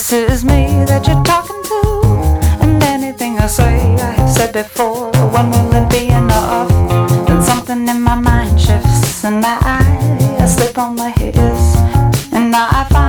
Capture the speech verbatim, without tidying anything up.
This is me that you're talking to, and anything I say I have said before. When will it be enough? Then something in my mind shifts, and I, I slip on my hips, and now I find